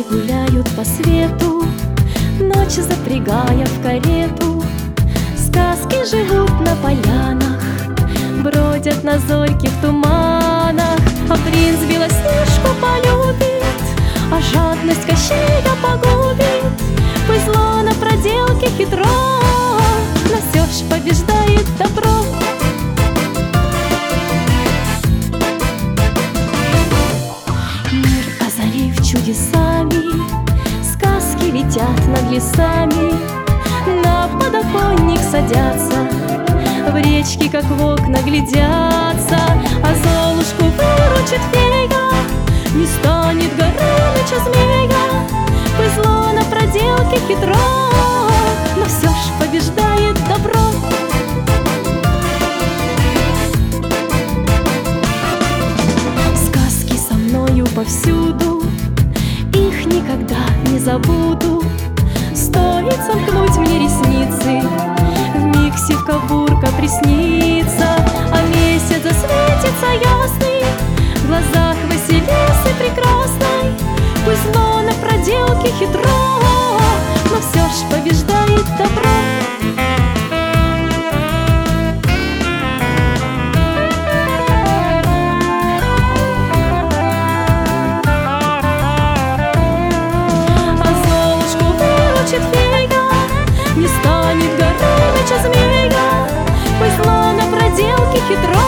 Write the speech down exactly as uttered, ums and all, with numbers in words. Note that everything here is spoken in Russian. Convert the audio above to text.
гуляют по свету, ночь запрягая в карету. Сказки живут на полянах, бродят на зорьких туманах. А принц Белоснежку полюбит, а жадность Кощея погубит. Пусть зло на проделке хитро, но все ж побеждает добро. Мир озарив чудесами, сказки летят над лесами, на подоконник садятся, в речки, как в окна, глядятся. А Золушку выручит фея, не станет Горыныча змея. Пусть зло на проделке хитро, но все ж побеждает добро. Сказки со мною повсюду, их никогда не забуду. Стоит сомкнуть мне ресницы, вмиг сивка бурка приснится. А месяц засветится ясный в глазах Василисы прекрасной. Пусть зло на проделке хитро, но все ж побеждает добро. А Золушку выручит фея, не станет Горыныча змея. Пусть зло на проделке хитро,